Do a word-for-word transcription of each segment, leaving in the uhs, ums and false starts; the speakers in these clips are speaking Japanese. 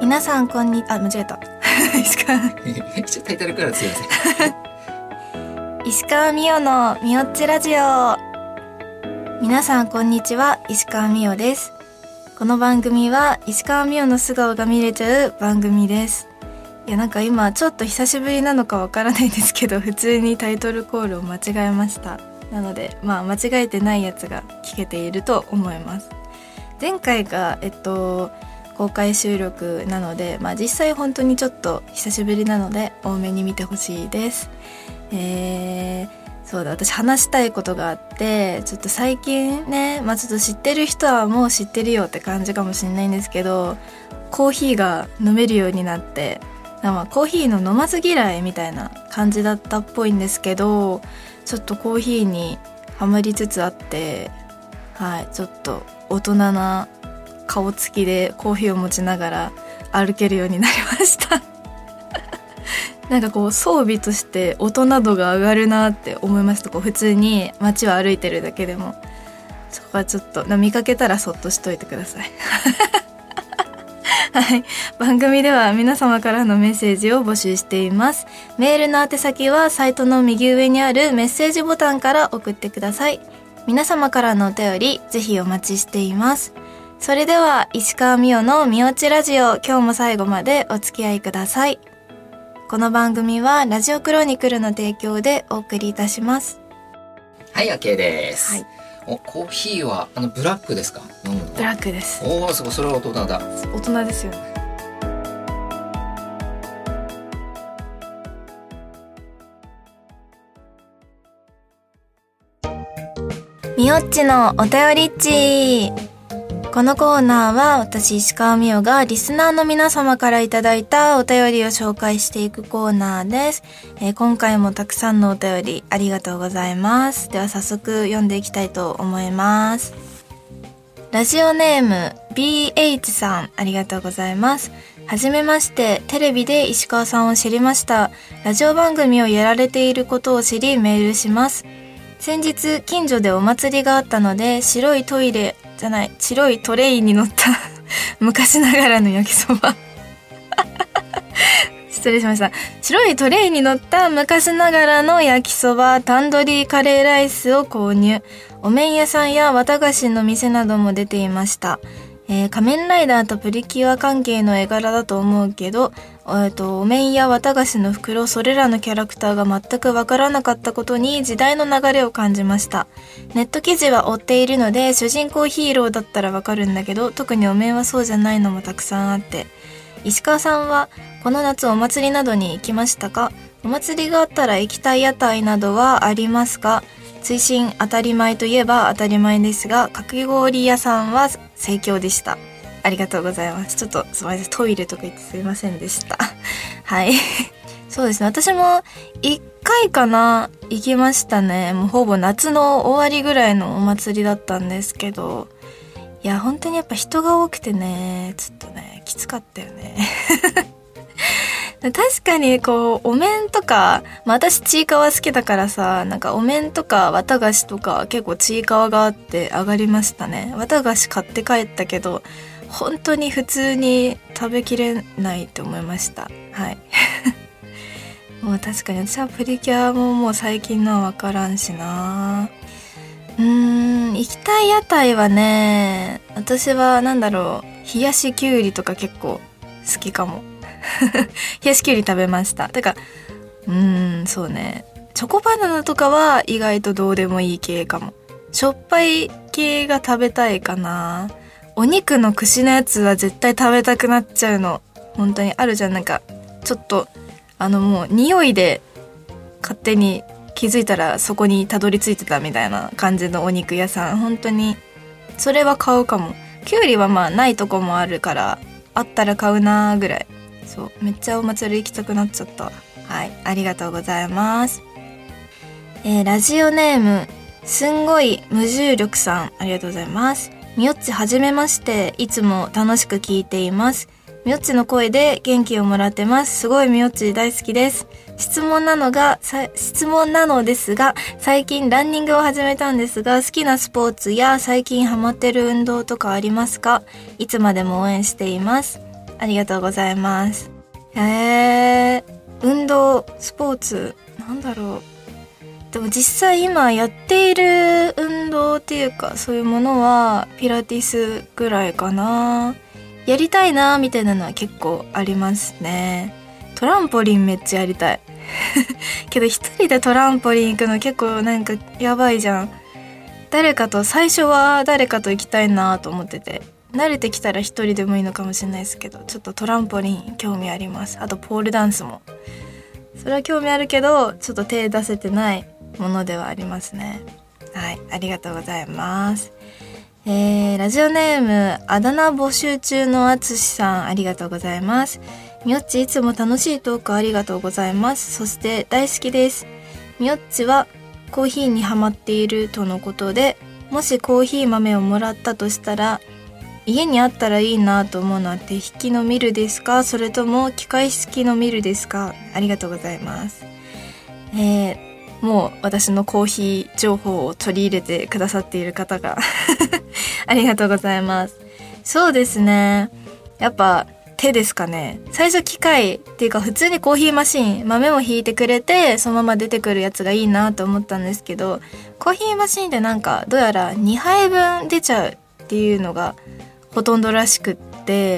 皆さんこんにあ間違えた石川一応タイトルからすいません石川美代のみよっちラジオ。皆さんこんにちは、石川美代です。この番組は石川美代の素顔が見れちゃう番組です。いやなんか今ちょっと久しぶりなのかわからないですけど、普通にタイトルコールを間違えました。なのでまあ間違えてないやつが聞けていると思います。前回がえっと公開収録なので、まあ実際本当にちょっと久しぶりなので多めに見てほしいです。えー、そうだ、私話したいことがあって、ちょっと最近ね、まあちょっと知ってる人はもう知ってるよって感じかもしれないんですけど、コーヒーが飲めるようになって、まあコーヒーの飲まず嫌いみたいな感じだったっぽいんですけど、ちょっとコーヒーにハマりつつあって、はい、ちょっと大人な顔つきでコーヒーを持ちながら歩けるようになりましたなんかこう装備として大人度が上がるなって思いました。こう普通に街を歩いてるだけでも、そこはちょっと見かけたらそっとしといてくださいはい、番組では皆様からのメッセージを募集しています。メールの宛先はサイトの右上にあるメッセージボタンから送ってください。皆様からのお便りぜひお待ちしています。それでは石川美代のみおちラジオ、今日も最後までお付き合いください。この番組はラジオクロニクルの提供でお送りいたします。 はい、 OK です、 はい、 おコーヒーはあのブラックですか？飲むのブラックです。 おお、すごい、それは大人だ。 大人ですよね。みおっちのお便りっち。このコーナーは私石川美代がリスナーの皆様からいただいたお便りを紹介していくコーナーです。えー、今回もたくさんのお便りありがとうございます。では早速読んでいきたいと思います。ラジオネーム ビーエイチ さん、ありがとうございます。はじめまして、テレビで石川さんを知りました。ラジオ番組をやられていることを知りメールします。先日近所でお祭りがあったので、白いトイレじゃない白いトレイに乗った昔ながらの焼きそば失礼しました。白いトレイに乗った昔ながらの焼きそば、タンドリーカレーライスを購入。お麺屋さんや綿菓子の店なども出ていました。えー、仮面ライダーとプリキュア関係の絵柄だと思うけど、えっと、お面や綿菓子の袋、それらのキャラクターが全くわからなかったことに時代の流れを感じました。ネット記事は追っているので、主人公ヒーローだったらわかるんだけど、特にお面はそうじゃないのもたくさんあって。石川さんはこの夏お祭りなどに行きましたか？お祭りがあったら行きたい屋台などはありますか？追伸当たり前といえば当たり前ですが、かき氷屋さんは盛況でした。ありがとうございます。ちょっとすみません、トイレとか言ってすいませんでしたはいそうですね、私もいっかいかな行きましたね。もうほぼ夏の終わりぐらいのお祭りだったんですけど、いや本当にやっぱ人が多くてね、ちょっとねきつかったよね確かにこうお面とか、まあ、私ちいかわ好きだからさ、なんかお面とか綿菓子とか結構ちいかわがあって上がりましたね。綿菓子買って帰ったけど本当に普通に食べきれないと思いました。はいもう確かに私はプリキュアももう最近のは分からんしな。うーん、行きたい屋台はね、私はなんだろう、冷やしきゅうりとか結構好きかも冷やしきゅうり食べました。てかうーんそうね、チョコバナナとかは意外とどうでもいい系かも。しょっぱい系が食べたいかな。お肉の串のやつは絶対食べたくなっちゃうの。本当にあるじゃん、なんかちょっとあのもう匂いで勝手に気づいたらそこにたどり着いてたみたいな感じのお肉屋さん、本当にそれは買うかも。きゅうりはまあないとこもあるからあったら買うなぐらい。そう、めっちゃお祭り行きたくなっちゃった。はい、ありがとうございます。えー、ラジオネームすんごい無重力さん、ありがとうございます。みよっちはじめまして、いつも楽しく聞いています。みよっちの声で元気をもらってます。すごいみよっち大好きです。質問なのが質問なのですが、最近ランニングを始めたんですが、好きなスポーツや最近ハマってる運動とかありますか？いつまでも応援しています。 ありがとうございます。えー、運動、スポーツ、なんだろう。でも実際今やっている運動っていうかそういうものはピラティスぐらいかな。やりたいなみたいなのは結構ありますね。トランポリンめっちゃやりたいけど一人でトランポリン行くの結構なんかやばいじゃん。誰かと、最初は誰かと行きたいなと思ってて、慣れてきたら一人でもいいのかもしれないですけど、ちょっとトランポリン興味あります。あとポールダンスも、それは興味あるけどちょっと手出せてないものではありますね。はい、ありがとうございます。えー、ラジオネームあだ名募集中のあつしさん、ありがとうございます。みよっち、いつも楽しいトークありがとうございます。そして大好きです。みよっちはコーヒーにハマっているとのことで、もしコーヒー豆をもらったとしたら家にあったらいいなと思うのは手引きのミルですか、それとも機械式のミルですか。ありがとうございます。えー、もう私のコーヒー情報を取り入れてくださっている方がありがとうございます。そうですね、やっぱ手ですかね。最初機械っていうか普通にコーヒーマシーン、豆をひいてくれてそのまま出てくるやつがいいなと思ったんですけど、コーヒーマシーンってなんかどうやらにはいぶん出ちゃうっていうのがほとんどらしくって、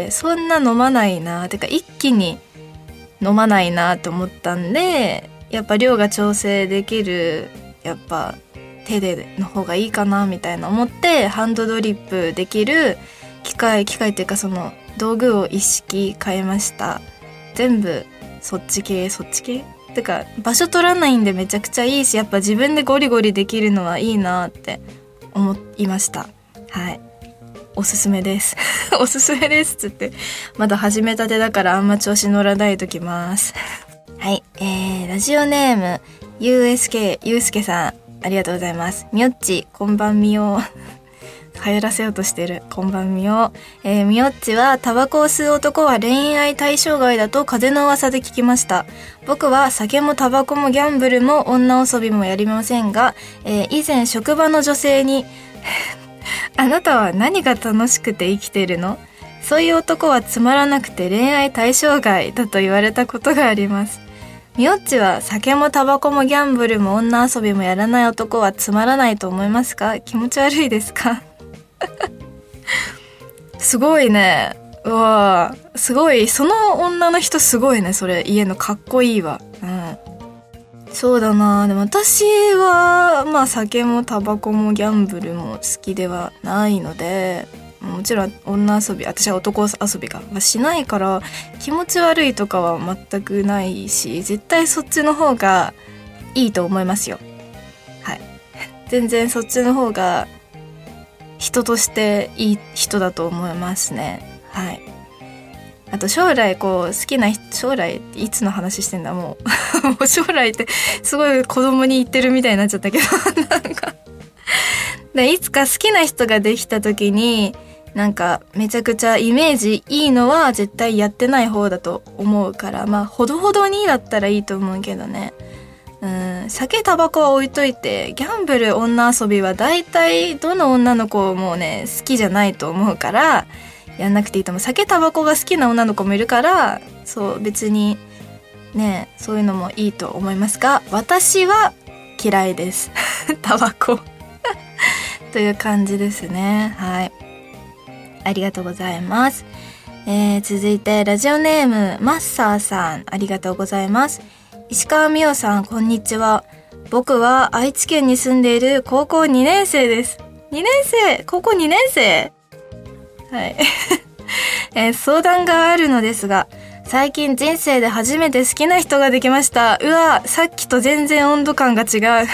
そんな飲まないな、てか一気に飲まないなと思ったんで、やっぱ量が調整できるやっぱ手での方がいいかなみたいな思って、ハンドドリップできる機械機械っていうかその道具を一式変えました。全部そっち系そっち系てか場所取らないんでめちゃくちゃいいし、やっぱ自分でゴリゴリできるのはいいなって思いました。はい、おすすめですおすすめですっつってまだ始めたてだからあんま調子乗らないときますはい、えー、ラジオネーム ユーエスケー ゆうすけさん、ありがとうございます。みよっち、こんばんみよ流行らせようとしてる。こんばんみよ、えー、みよっちはタバコを吸う男は恋愛対象外だと風の噂で聞きました。僕は酒もタバコもギャンブルも女遊びもやりませんが、えー、以前職場の女性にあなたは何が楽しくて生きてるの？そういう男はつまらなくて恋愛対象外だと言われたことがあります。みよっちは酒もタバコもギャンブルも女遊びもやらない男はつまらないと思いますか？気持ち悪いですか？すごいね。うわー、すごい。その女の人すごいね。それ言えんのかっこいいわ。うん。そうだな。でも私はまあ酒もタバコもギャンブルも好きではないので、もちろん女遊び、私は男遊びがしないから気持ち悪いとかは全くないし、絶対そっちの方がいいと思いますよ。はい。全然そっちの方が人としていい人だと思いますね。はい。あと将来こう好きな人、将来っていつの話してんだもうもう将来ってすごい子供に言ってるみたいになっちゃったけどなんかでいつか好きな人ができた時になんかめちゃくちゃイメージいいのは絶対やってない方だと思うから、まあほどほどにだったらいいと思うけどね。うん、酒タバコは置いといてギャンブル女遊びは大体どの女の子もね好きじゃないと思うからやんなくていいと思う。酒タバコが好きな女の子もいるから、そう別にねそういうのもいいと思いますが、私は嫌いですタバコという感じですね。はい、ありがとうございます。えー、続いてラジオネームマッサーさん、ありがとうございます。石川美代さん、こんにちは。僕は愛知県に住んでいる高校にねん生です。にねん生、高校にねん生。はい、えー、相談があるのですが、最近人生で初めて好きな人ができました。うわ、さっきと全然温度感が違うはい、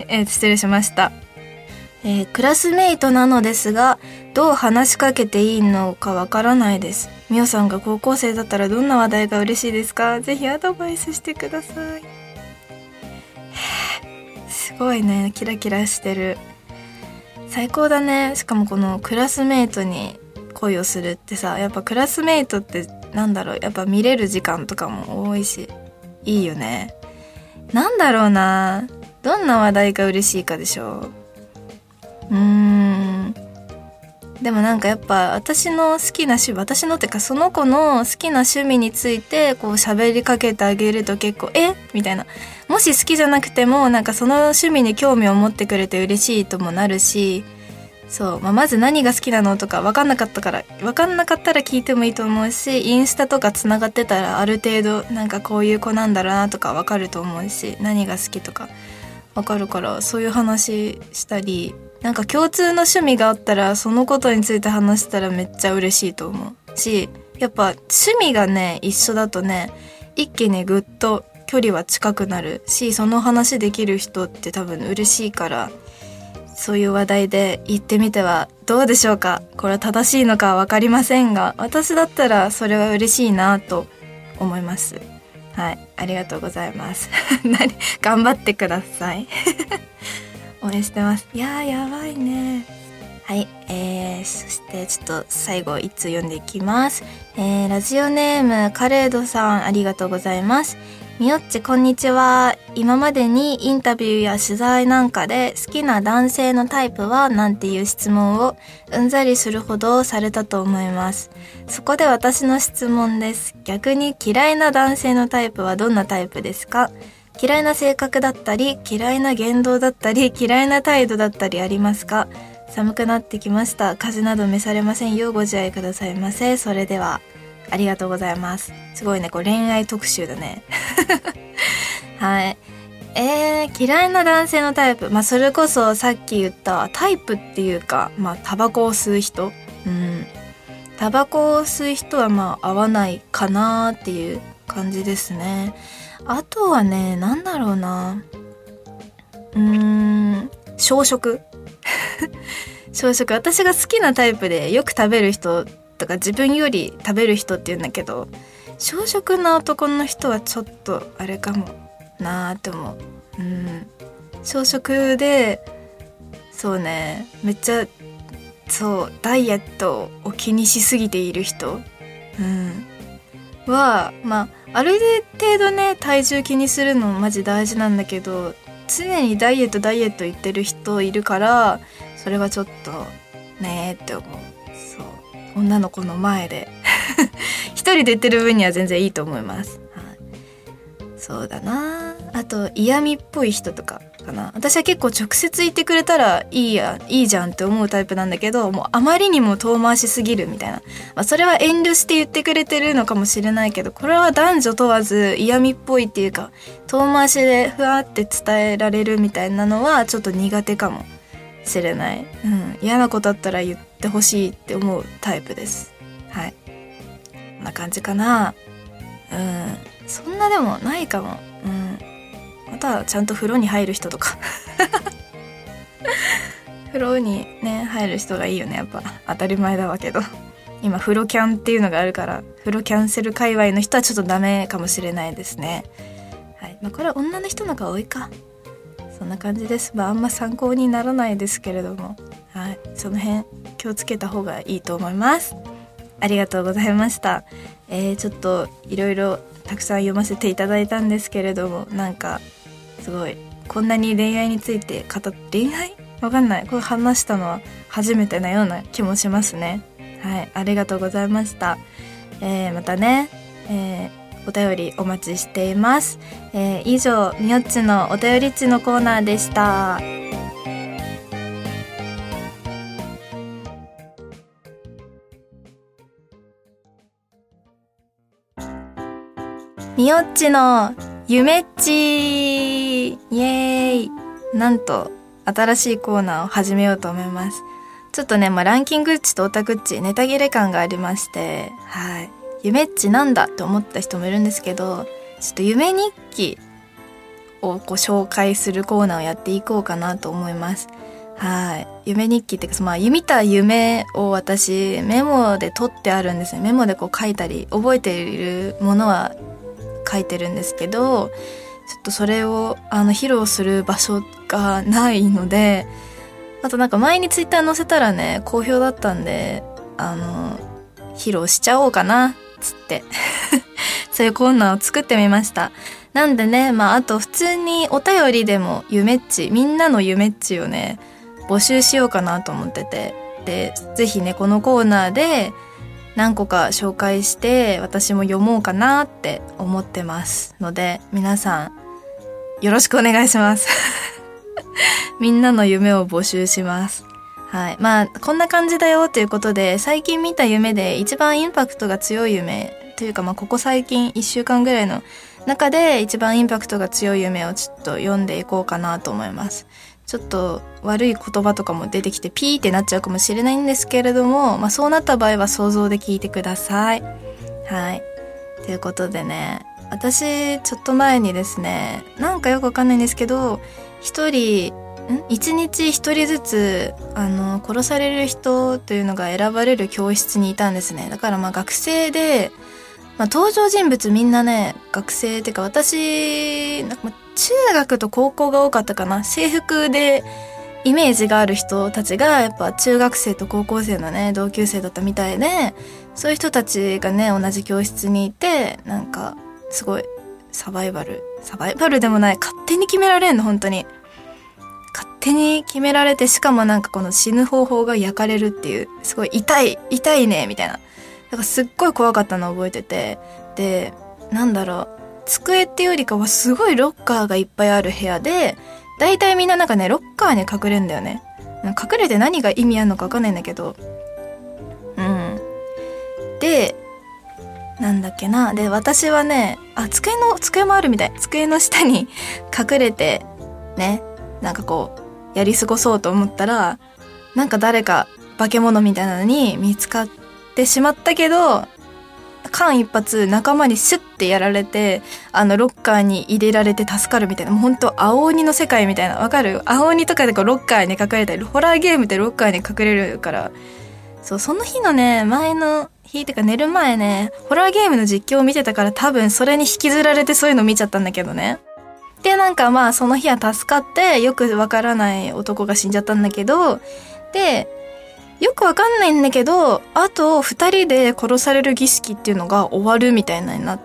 えー、失礼しました。えー、クラスメイトなのですが、どう話しかけていいのかわからないです。みおさんが高校生だったらどんな話題が嬉しいですか？ぜひアドバイスしてください。すごいね、キラキラしてる。最高だね。しかもこのクラスメイトに恋をするってさ、やっぱクラスメイトってなんだろう、やっぱ見れる時間とかも多いしいいよね。なんだろうな、どんな話題が嬉しいかでしょう。うーんでもなんかやっぱ私の好きな趣味、私のってかその子の好きな趣味についてこう喋りかけてあげると結構えみたいな、もし好きじゃなくてもなんかその趣味に興味を持ってくれて嬉しいともなるし、そう、まあ、まず何が好きなのとか分かんなかったから分かんなかったら聞いてもいいと思うし、インスタとかつながってたらある程度なんかこういう子なんだろうなとか分かると思うし、何が好きとか分かるから、そういう話したり、なんか共通の趣味があったらそのことについて話したらめっちゃ嬉しいと思うし、やっぱ趣味がね一緒だとね一気にぐっと距離は近くなるし、その話できる人って多分嬉しいから、そういう話題で言ってみてはどうでしょうか。これは正しいのかは分かりませんが、私だったらそれは嬉しいなと思います。はい、ありがとうございます何頑張ってください応援してます。いやーやばいね。はい、えー、そしてちょっと最後一通読んでいきます。えー、ラジオネームカレードさん、ありがとうございます。みよっちこんにちは。今までにインタビューや取材なんかで好きな男性のタイプはなんていう質問をうんざりするほどされたと思います。そこで私の質問です。逆に嫌いな男性のタイプはどんなタイプですか？嫌いな性格だったり、嫌いな言動だったり、嫌いな態度だったりありますか？寒くなってきました。風邪など召されませんようご自愛くださいませ。それでは。ありがとうございます。すごいね、これ恋愛特集だねはい。えー、嫌いな男性のタイプ、まあそれこそさっき言ったタイプっていうか、まあタバコを吸う人、うんタバコを吸う人はまあ合わないかなっていう感じですね。あとはね、なんだろうな、うーん小食小食、私が好きなタイプでよく食べる人とか自分より食べる人って言うんだけど、小食な男の人はちょっとあれかもなーって思う。うん小食で、そうね、めっちゃそうダイエットを気にしすぎている人、うんはまあある程度ね体重気にするのマジ大事なんだけど、常にダイエットダイエット言ってる人いるから、それはちょっとねーって思う。そう女の子の前で一人で言ってる分には全然いいと思います、はい、そうだな。あと嫌味っぽい人とかかな。私は結構直接言ってくれたらいいやいいじゃんって思うタイプなんだけど、もうあまりにも遠回しすぎるみたいな、まあ、それは遠慮して言ってくれてるのかもしれないけど、これは男女問わず嫌味っぽいっていうか遠回しでふわって伝えられるみたいなのはちょっと苦手かもしれない、うん、嫌なことあったら言ってほしいって思うタイプです。はい、こんな感じかな。うんそんなでもないかも。うんまたちゃんと風呂に入る人とか風呂にね入る人がいいよね。やっぱ当たり前だわけど、今風呂キャンっていうのがあるから、風呂キャンセル界隈の人はちょっとダメかもしれないですね。はい、まあ、これは女の人の方が多いか。そんな感じです。まああんま参考にならないですけれども、はい、その辺気をつけた方がいいと思います。ありがとうございました。えー、ちょっといろいろたくさん読ませていただいたんですけれども、なんかすごいこんなに恋愛について語っ恋愛わかんない、これ話したのは初めてなような気もしますね。はい、ありがとうございました。えー、またね、えー、お便りお待ちしています。えー、以上みよっちのお便りっちのコーナーでした。みよっちの夢っち、イエーイ。なんと新しいコーナーを始めようと思います。ちょっとね、まあ、ランキングっちとオタクっちネタ切れ感がありまして、はい、夢っちなんだって思った人もいるんですけど、ちょっと夢日記をこう紹介するコーナーをやっていこうかなと思います。はい、夢日記っていうか、まあ、見た夢を私メモで取ってあるんですね。メモでこう書いたり覚えているものは書いてるんですけど、ちょっとそれをあの披露する場所がないので、あとなんか前にツイッター載せたらね好評だったんで、あの披露しちゃおうかなつってそういうコーナーを作ってみました。なんでね、まああと普通にお便りでも夢っち、みんなの夢っちをね募集しようかなと思ってて、 で、ぜひねこのコーナーで何個か紹介して私も読もうかなって思ってますので、皆さんよろしくお願いしますみんなの夢を募集します。はい。まあこんな感じだよということで、最近見た夢で一番インパクトが強い夢というか、まあここ最近いっしゅうかんぐらいの中で一番インパクトが強い夢をちょっと読んでいこうかなと思います。ちょっと悪い言葉とかも出てきてピーってなっちゃうかもしれないんですけれども、まあそうなった場合は想像で聞いてください。はい。ということでね、私ちょっと前にですね、なんかよくわかんないんですけど、一人ん一日一人ずつあの殺される人というのが選ばれる教室にいたんですね。だからまあ学生で、まあ、登場人物みんなね学生っていうか、私なんか中学と高校が多かったかな。制服でイメージがある人たちがやっぱ中学生と高校生のね同級生だったみたいで、そういう人たちがね同じ教室にいて、なんかすごいサバイバルサバイバルでもない、勝手に決められんの。本当に勝手に決められて、しかもなんかこの死ぬ方法が焼かれるっていう、すごい痛い痛いねみたいな。だからすっごい怖かったのを覚えてて、でなんだろう、机っていうよりかはすごいロッカーがいっぱいある部屋で、だいたいみんななんかねロッカーに隠れんだよね。隠れて何が意味あるのか分かんないんだけど、うんでなんだっけな、で私はね、あ机の机もあるみたい、机の下に隠れてね、なんかこうやり過ごそうと思ったら、なんか誰か化け物みたいなのに見つかってしまったけど、間一髪仲間にシュッてやられて、あのロッカーに入れられて助かるみたいな、もうほんと青鬼の世界みたいな。わかる？青鬼とかでこうロッカーに隠れたり、ホラーゲームでロッカーに隠れるから。そう、その日のね前の日ってか寝る前ね、ホラーゲームの実況を見てたから、多分それに引きずられてそういうの見ちゃったんだけどね。でなんかまあその日は助かって、よくわからない男が死んじゃったんだけど、でよくわかんないんだけど、あと二人で殺される儀式っていうのが終わるみたいなになって、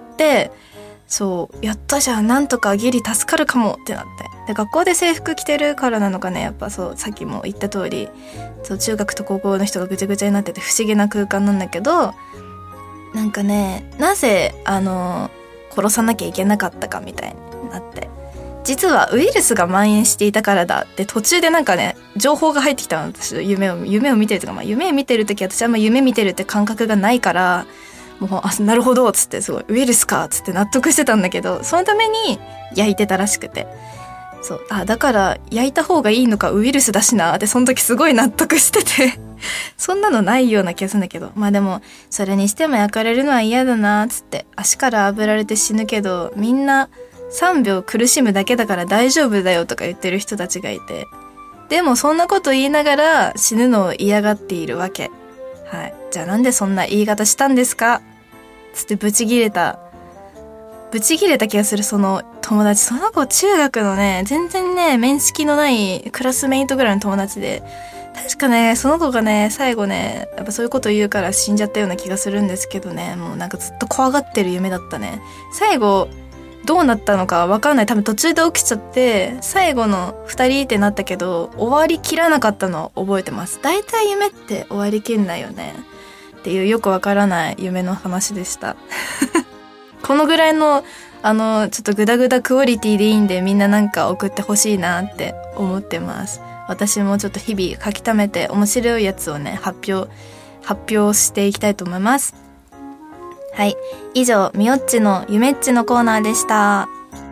そうやったじゃん、なんとかギリ助かるかもってなって、で学校で制服着てるからなのかね、やっぱそうさっきも言った通り、そう中学と高校の人がぐちゃぐちゃになってて不思議な空間なんだけど、なんかね、なぜあの殺さなきゃいけなかったかみたいになって、実はウイルスが蔓延していたからだって途中でなんかね情報が入ってきたの。私夢を夢を見てるとか、まあ、夢を見てるとき私あんま夢見てるって感覚がないから、もうあなるほどっつって、すごいウイルスかっつって納得してたんだけど、そのために焼いてたらしくて、そうあだから焼いた方がいいのか、ウイルスだしなってその時すごい納得しててそんなのないような気がするんだけど、まあでもそれにしても焼かれるのは嫌だなっつって、足から炙られて死ぬけどみんなさんびょう苦しむだけだから大丈夫だよとか言ってる人たちがいて、でもそんなこと言いながら死ぬのを嫌がっているわけ。はい。じゃあなんでそんな言い方したんですかつってブチギレたブチギレた気がする、その友達。その子中学のね全然ね面識のないクラスメイトぐらいの友達で、確かねその子がね最後ねやっぱそういうこと言うから死んじゃったような気がするんですけどね、もうなんかずっと怖がってる夢だったね。最後どうなったのかわかんない。多分途中で起きちゃって最後の二人ってなったけど、終わりきらなかったのを覚えてます。だいたい夢って終わりきんないよねっていう、よくわからない夢の話でしたこのぐらいのあのちょっとグダグダクオリティでいいんで、みんななんか送ってほしいなって思ってます。私もちょっと日々書き溜めて面白いやつをね発表発表していきたいと思います。はい。以上、みおっちの夢っちのコーナーでした。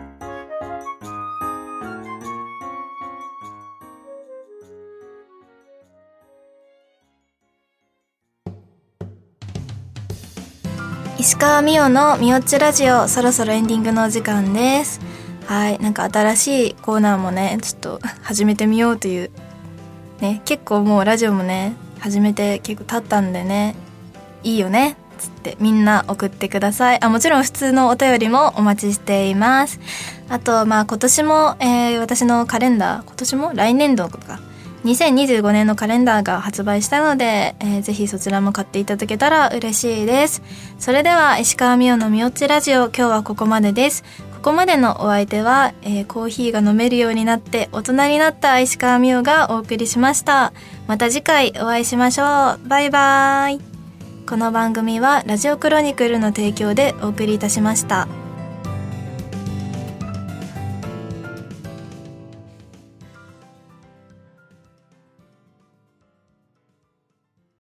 石川みおのみおっちラジオ、そろそろエンディングのお時間です。はい。なんか新しいコーナーもね、ちょっと始めてみようという。ね、結構もうラジオもね、始めて結構経ったんでね、いいよね。つってみんな送ってください。あ、もちろん普通のお便りもお待ちしています。あとまあ今年も、えー、私のカレンダー、今年も来年度とかにせんにじゅうごねんのカレンダーが発売したので、えー、ぜひそちらも買っていただけたら嬉しいです。それでは石川みおのみおっちラジオ、今日はここまでです。ここまでのお相手は、えー、コーヒーが飲めるようになって大人になった石川みおがお送りしました。 また次回お会いしましょう。バイバイ。この番組はラジオクロニクルの提供でお送りいたしました。